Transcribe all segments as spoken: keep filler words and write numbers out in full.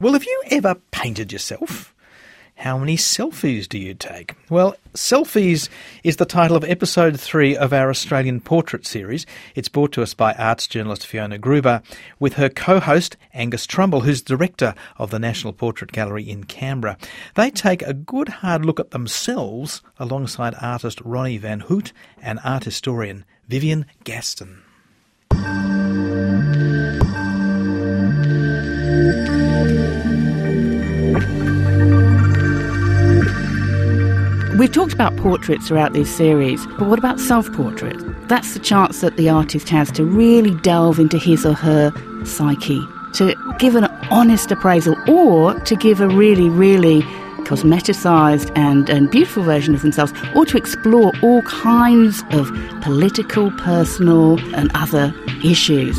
Well, have you ever painted yourself? How many selfies do you take? Well, Selfies is the title of episode three of our Australian Portrait series. It's brought to us by arts journalist Fiona Gruber with her co-host Angus Trumbull, who's director of the National Portrait Gallery in Canberra. They take a good hard look at themselves alongside artist Ronnie Van Hoot and art historian Vivienne Gaston. We've talked about portraits throughout this series, but what about self-portrait? That's the chance that the artist has to really delve into his or her psyche, to give an honest appraisal or to give a really, really cosmeticised and, and beautiful version of themselves, or to explore all kinds of political, personal and other issues.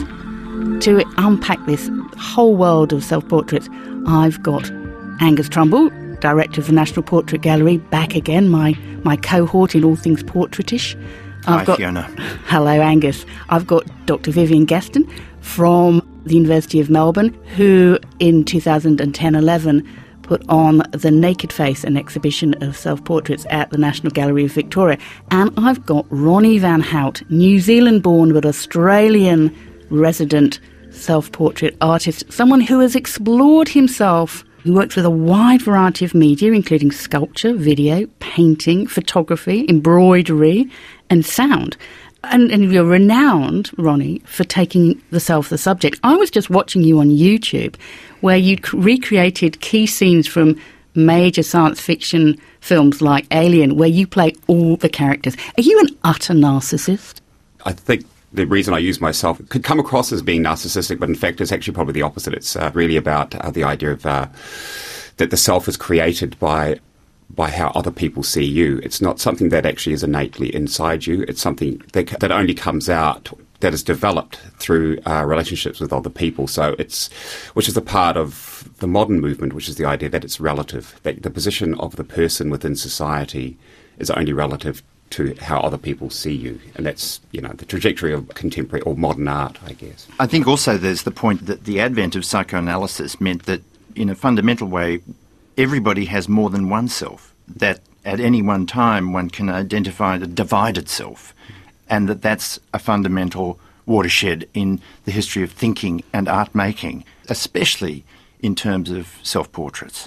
To unpack this whole world of self-portraits, I've got Angus Trumbull, Director of the National Portrait Gallery, back again, my, my cohort in all things portraitish. I've Hi, got, Fiona. Hello, Angus. I've got Doctor Vivienne Gaston from the University of Melbourne, who in two thousand ten eleven put on The Naked Face, an exhibition of self-portraits at the National Gallery of Victoria. And I've got Ronnie Van Hout, New Zealand-born but Australian resident self-portrait artist, someone who has explored himself, who works with a wide variety of media, including sculpture, video, painting, photography, embroidery, and sound. And, and you're renowned, Ronnie, for taking the self the subject. I was just watching you on YouTube, where you recreated key scenes from major science fiction films like Alien, where you play all the characters. Are you an utter narcissist? I think the reason I use myself could come across as being narcissistic, but in fact it's actually probably the opposite. It's uh, really about uh, the idea of uh, that the self is created by by how other people see you. It's not something that actually is innately inside you. It's something that, that only comes out, that is developed through uh, relationships with other people. So it's, which is a part of the modern movement, which is the idea that it's relative, that the position of the person within society is only relative to how other people see you. And that's, you know, the trajectory of contemporary or modern art, I guess. I think also there's the point that the advent of psychoanalysis meant that, in a fundamental way, everybody has more than one self, that at any one time one can identify the divided self, and that that's a fundamental watershed in the history of thinking and art making, especially in terms of self-portraits.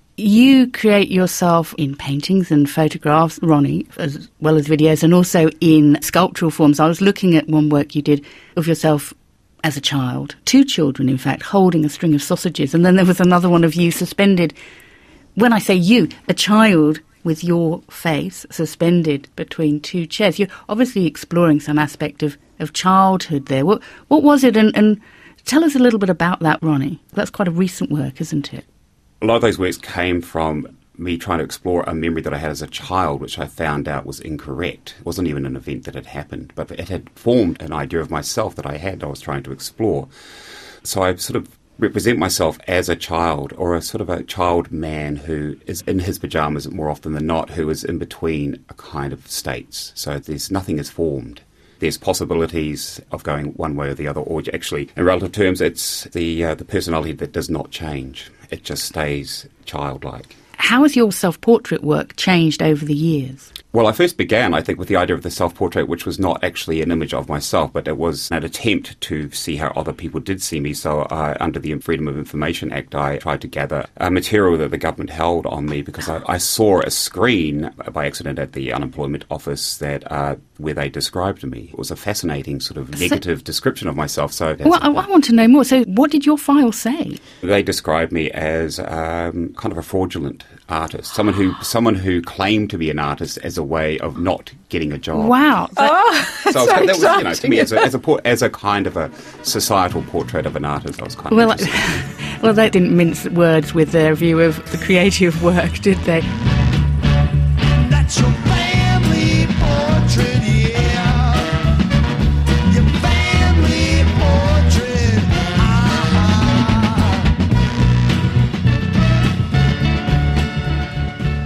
You create yourself in paintings and photographs, Ronnie, as well as videos, and also in sculptural forms. I was looking at one work you did of yourself as a child, two children, in fact, holding a string of sausages, and then there was another one of you suspended. When I say you, a child with your face suspended between two chairs. You're obviously exploring some aspect of, of childhood there. What, what was it? And, and tell us a little bit about that, Ronnie. That's quite a recent work, isn't it? A lot of those works came from me trying to explore a memory that I had as a child, which I found out was incorrect. It wasn't even an event that had happened, but it had formed an idea of myself that I had, I was trying to explore. So I sort of represent myself as a child, or a sort of a child man who is in his pyjamas more often than not, who is in between a kind of states. So there's nothing is formed. There's possibilities of going one way or the other, or actually, in relative terms, it's the uh, the personality that does not change. It just stays childlike. How has your self-portrait work changed over the years? Well, I first began, I think, with the idea of the self-portrait, which was not actually an image of myself, but it was an attempt to see how other people did see me. So uh, under the Freedom of Information Act, I tried to gather uh, material that the government held on me, because I, I saw a screen by accident at the unemployment office that uh, where they described me. It was a fascinating sort of negative so, description of myself. So well, I, I want to know more. So what did your file say? They described me as um, kind of a fraudulent artist, someone who someone who claimed to be an artist as a way of not getting a job. Wow! That, oh, so, so that was, exciting. you know, to me as a, as a as a kind of a societal portrait of an artist, I was kind of well, interested. Well, they didn't mince words with their view of the creative work, did they? That's your family portrait, yeah. Your family portrait. Ah.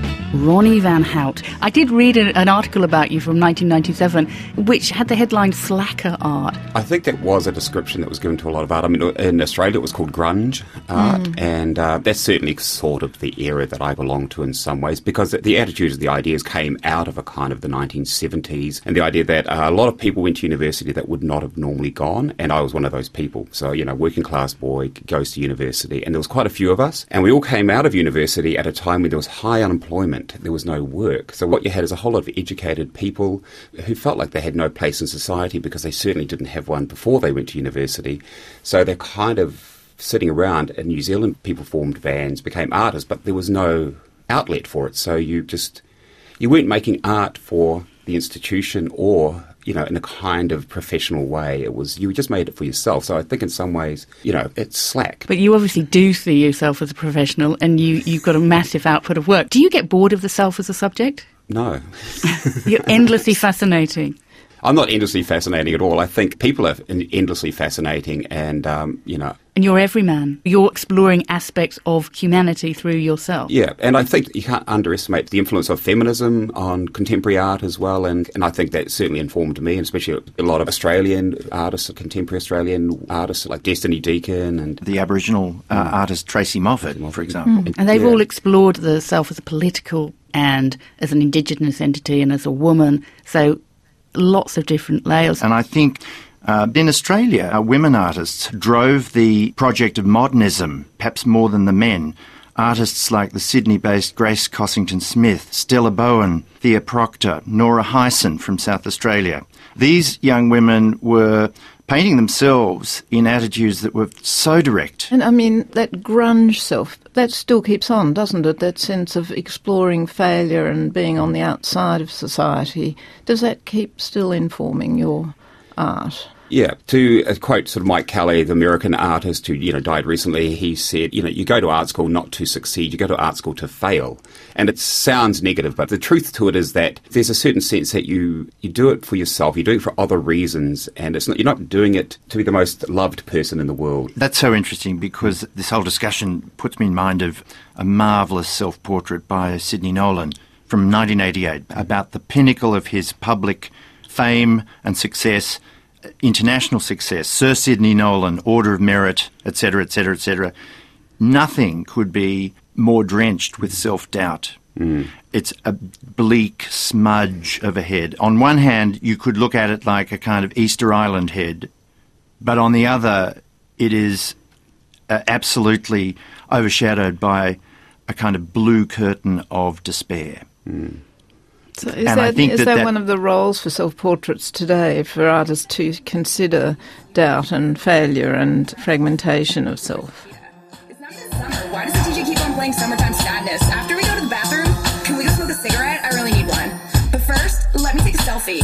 Ronnie Van Hout. I did read a, an article about you from nineteen ninety-seven, which had the headline Slacker Art. I think that was a description that was given to a lot of art. I mean, in Australia it was called grunge art, mm. and uh, that's certainly sort of the era that I belong to in some ways, because the attitudes, the ideas came out of a kind of the nineteen seventies, and the idea that uh, a lot of people went to university that would not have normally gone, and I was one of those people. So, you know, working class boy goes to university, and there was quite a few of us, and we all came out of university at a time when there was high unemployment, there was no work. So what you had is a whole lot of educated people who felt like they had no place in society because they certainly didn't have one before they went to university. So they're kind of sitting around. In New Zealand, people formed bands, became artists, but there was no outlet for it. So you just, you weren't making art for the institution or, you know, in a kind of professional way. It was, you just made it for yourself. So I think in some ways, you know, it's slack. But you obviously do see yourself as a professional, and you, you've got a massive output of work. Do you get bored of the self as a subject? No. You're endlessly fascinating. I'm not endlessly fascinating at all. I think people are endlessly fascinating, and, um, you know... And you're everyman. You're exploring aspects of humanity through yourself. Yeah, and I think you can't underestimate the influence of feminism on contemporary art as well, and, and I think that certainly informed me, and especially a lot of Australian artists, contemporary Australian artists like Destiny Deacon and... The Aboriginal uh, mm. artist Tracy Moffat, for example. Mm. And they've yeah. all explored the self as a political and as an Indigenous entity and as a woman, so... lots of different layers. And I think uh, in Australia, uh, women artists drove the project of modernism, perhaps more than the men. Artists like the Sydney-based Grace Cossington-Smith, Stella Bowen, Thea Proctor, Nora Hyson from South Australia. These young women were painting themselves in attitudes that were so direct. And I mean, that grunge self, that still keeps on, doesn't it? That sense of exploring failure and being on the outside of society. Does that keep still informing your art? Yeah, to uh, quote sort of Mike Kelly, the American artist who, you know, died recently, he said, you know, you go to art school not to succeed, you go to art school to fail. And it sounds negative, but the truth to it is that there's a certain sense that you, you do it for yourself, you do it for other reasons, and it's not, you're not doing it to be the most loved person in the world. That's so interesting, because this whole discussion puts me in mind of a marvellous self-portrait by Sidney Nolan from nineteen eighty-eight about the pinnacle of his public fame and success, international success, Sir Sidney Nolan, Order of Merit, et cetera, et cetera, et cetera. Nothing could be more drenched with self-doubt. Mm. It's a bleak smudge of a head. On one hand, you could look at it like a kind of Easter Island head, but on the other, it is uh, absolutely overshadowed by a kind of blue curtain of despair. Mm. So is that, is that, that, that one of the roles for self-portraits today, for artists to consider doubt and failure and fragmentation of self? It's not even summer. Why does the D J keep on playing Summertime Sadness? After we go to the bathroom, can we go smoke a cigarette? I really need one. But first, let me take a selfie.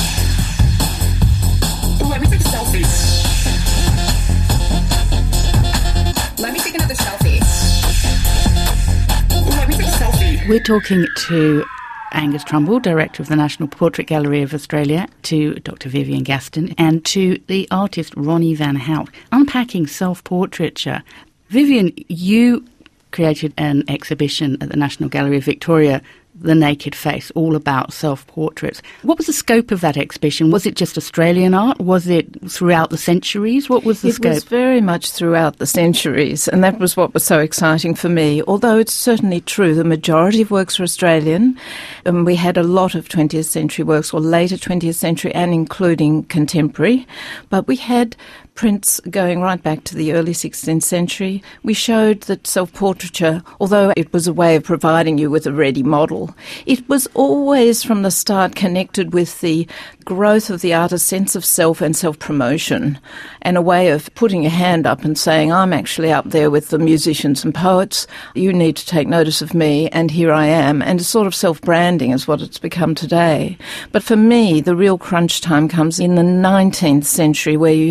Let me take a selfie. Let me take another selfie. Let me take a selfie. We're talking to Angus Trumbull, Director of the National Portrait Gallery of Australia, to Doctor Vivienne Gaston, and to the artist Ronnie Van Hout, unpacking self-portraiture. Vivienne, you created an exhibition at the National Gallery of Victoria, The Naked Face, all about self-portraits. What was the scope of that exhibition? Was it just Australian art? Was it throughout the centuries? What was the it scope? It was very much throughout the centuries, and that was what was so exciting for me. Although it's certainly true, the majority of works are Australian, and we had a lot of twentieth century works, or later twentieth century, and including contemporary. But we had prints going right back to the early sixteenth century. We showed that self-portraiture, although it was a way of providing you with a ready model, it was always from the start connected with the growth of the artist's sense of self and self-promotion, and a way of putting your hand up and saying, I'm actually up there with the musicians and poets, you need to take notice of me, and here I am. And a sort of self-branding is what it's become today. But for me, the real crunch time comes in the nineteenth century, where you start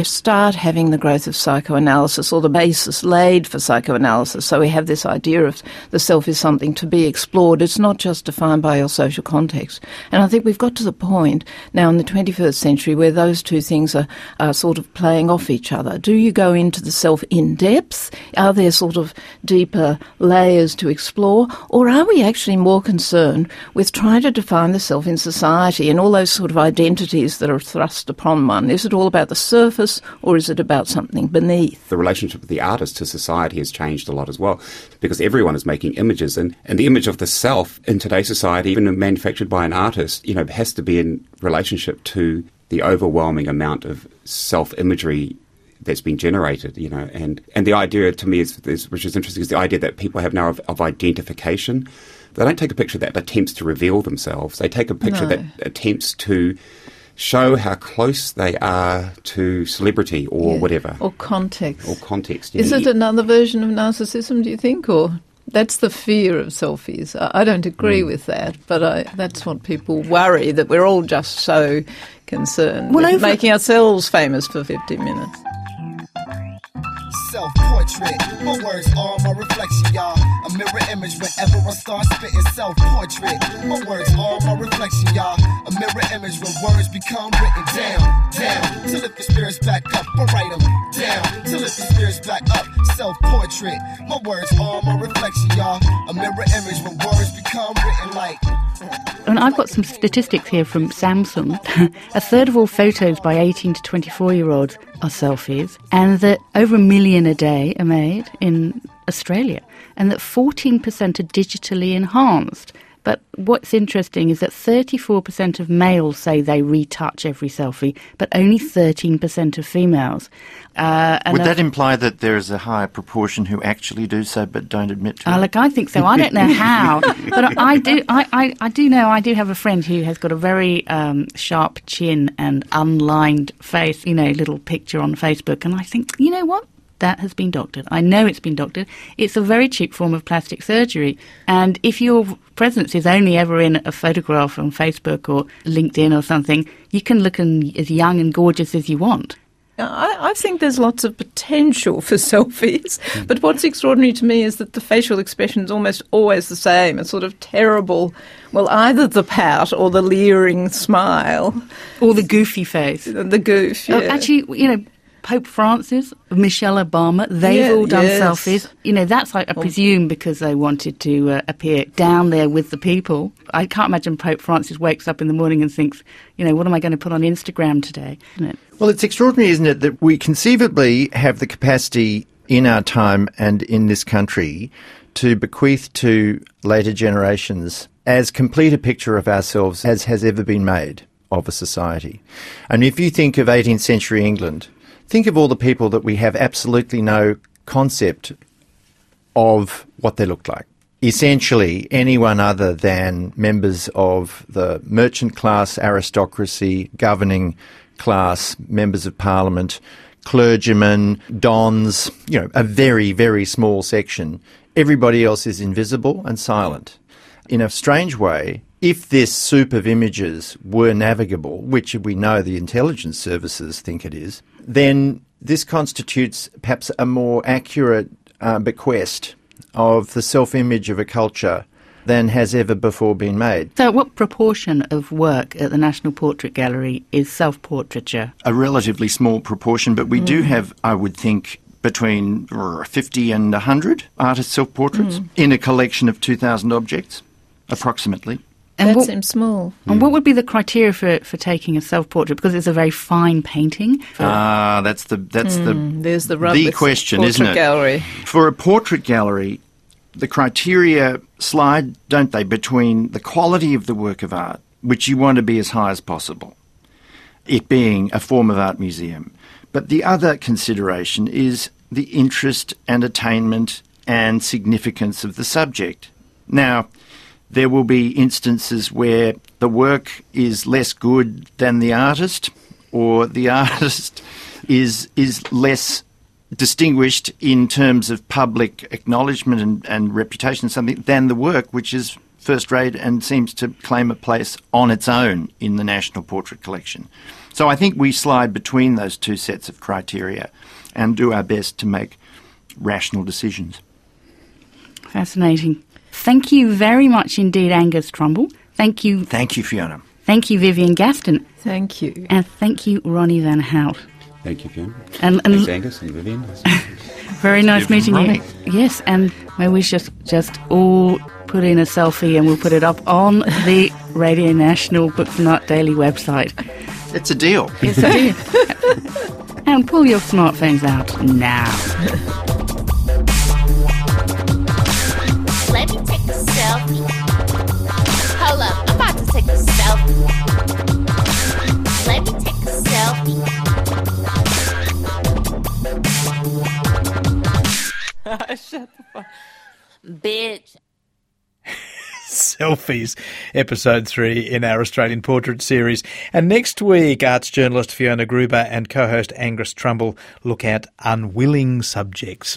about having the growth of psychoanalysis, or the basis laid for psychoanalysis. So we have this idea of the self is something to be explored. It's not just defined by your social context. And I think we've got to the point now in the twenty-first century where those two things are, are sort of playing off each other. Do you go into the self in depth? Are there sort of deeper layers to explore? Or are we actually more concerned with trying to define the self in society and all those sort of identities that are thrust upon one? Is it all about the surface, or is it about something beneath? The relationship of the artist to society has changed a lot as well, because everyone is making images, and, and the image of the self in today's society, even manufactured by an artist, you know, has to be in relationship to the overwhelming amount of self-imagery that's been generated, you know, and, and the idea to me is, is, which is interesting, is the idea that people have now of, of identification. They don't take a picture that attempts to reveal themselves. They take a picture No. that attempts to show how close they are to celebrity or Yeah. whatever. Or context. Or context. Is yeah. it another version of narcissism, do you think? Or that's the fear of selfies. I, I don't agree Mm. with that, but I, that's what people worry, that we're all just so concerned Well, with over- making ourselves famous for fifty minutes. Self-portrait, my words are my reflection, y'all. A mirror image whenever I start spitting self-portrait. My words are my reflection, y'all. A mirror image where words become written down, down. To lift the spirits back up, I write them down. To lift the spirits back up, self-portrait. My words are my reflection, y'all. A mirror image where words become written like. And I've got some statistics here from Samsung. A third of all photos by eighteen to twenty-four-year-olds are selfies, and that over a million a day are made in Australia, and that fourteen percent are digitally enhanced. But what's interesting is that thirty-four percent of males say they retouch every selfie, but only thirteen percent of females. Uh, and Would uh, that imply that there is a higher proportion who actually do so but don't admit to Oh, it? look, I think so. I don't know how, but I do. I, I, I do know. I do have a friend who has got a very um, sharp chin and unlined face. You know, little picture on Facebook, and I think, you know what? That has been doctored. I know it's been doctored. It's a very cheap form of plastic surgery, and if your presence is only ever in a photograph on Facebook or LinkedIn or something, you can look an, as young and gorgeous as you want. I, I think there's lots of potential for selfies, but what's extraordinary to me is that the facial expression is almost always the same. It's sort of terrible, well, either the pout or the leering smile. Or the goofy face. The goof, yeah. Oh, actually, you know, Pope Francis, Michelle Obama, they've Yeah, all done yes. selfies. You know, that's, I, I presume, because they wanted to uh, appear down there with the people. I can't imagine Pope Francis wakes up in the morning and thinks, you know, what am I going to put on Instagram today? Isn't it? Well, it's extraordinary, isn't it, that we conceivably have the capacity in our time and in this country to bequeath to later generations as complete a picture of ourselves as has ever been made of a society. And if you think of eighteenth century England, think of all the people that we have absolutely no concept of what they looked like. Essentially, anyone other than members of the merchant class, aristocracy, governing class, members of parliament, clergymen, dons, you know, a very, very small section. Everybody else is invisible and silent. In a strange way, if this soup of images were navigable, which we know the intelligence services think it is, then this constitutes perhaps a more accurate uh, bequest of the self-image of a culture than has ever before been made. So what proportion of work at the National Portrait Gallery is self-portraiture? A relatively small proportion, but we do have, I would think, between uh, fifty and one hundred artist self-portraits in a collection of two thousand objects, approximately. And that what, seems small. and what would be the criteria for, for taking a self-portrait? Because it's a very fine painting. For, Ah, that's the that's the There's the rub the with question, portrait isn't it? gallery. For a portrait gallery, the criteria slide, don't they, between the quality of the work of art, which you want to be as high as possible, it being a form of art museum. But the other consideration is the interest and attainment and significance of the subject. Now, there will be instances where the work is less good than the artist, or the artist is is less distinguished in terms of public acknowledgement and, and reputation, something than the work, which is first rate and seems to claim a place on its own in the National Portrait Collection. So I think we slide between those two sets of criteria and do our best to make rational decisions. Fascinating. Thank you very much indeed, Angus Trumbull. Thank you. Thank you, Fiona. Thank you, Vivian Gaston. Thank you. And thank you, Ronnie Van Hout. Thank you, Fiona. And, and Thanks, Angus and Vivian. very nice Vivian meeting Ronnie. you. Yes, and may we just, just all put in a selfie and we'll put it up on the Radio National Book for Night Daily website. It's a deal. Yes, it is. And pull your smartphones out now. Let me take a selfie. Hold up, I'm about to take a selfie. Let me take a selfie. Shut the fuck. Bitch. Selfies, episode three in our Australian Portrait series. And next week, arts journalist Fiona Gruber and co-host Angus Trumbull look at unwilling subjects.